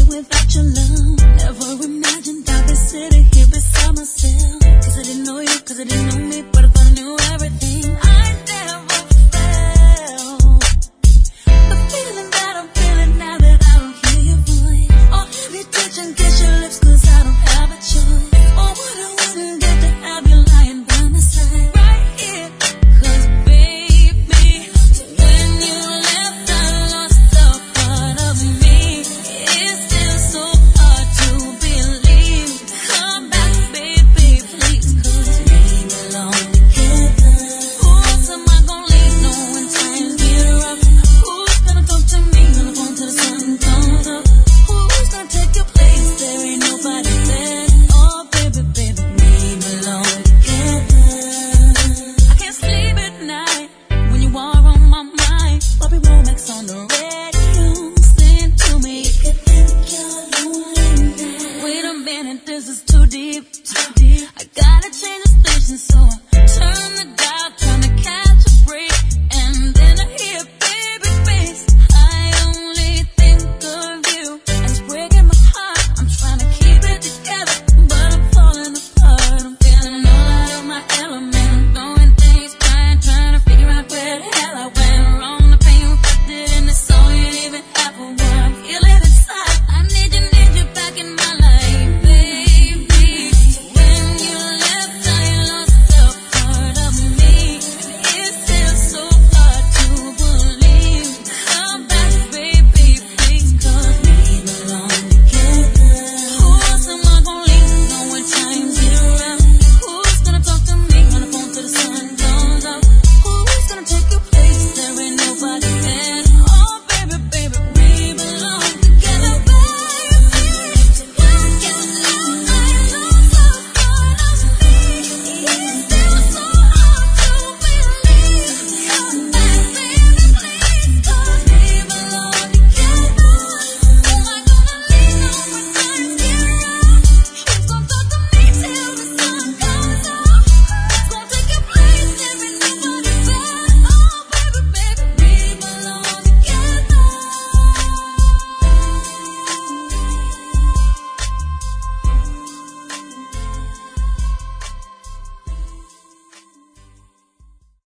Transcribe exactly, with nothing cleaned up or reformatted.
without your love. Never imagined I'd be sitting here beside myself. Cause I didn't know you, cause I didn't know me, but I thought I knew everything. I never felt the feeling that I'm feeling now that I don't hear your voice. Or have you touch and kiss your lips cause I don't have a choice. Or what I wouldn't get to have you lying by my side right here. Cause baby, when you left I lost a part of me. It's still so hard to believe. Come back baby please, cause we belong together. Who else am I gonna leave knowing times get rough? Who's gonna talk to me on the phone till the sun comes up? Who's gonna take your place? There ain't nobody there. Oh baby, baby, we belong together. I can't sleep at night when you are on my mind. Bobby Womack's on the radio, sing to me. You could think you're lonely now. Wait a minute, this is too deep.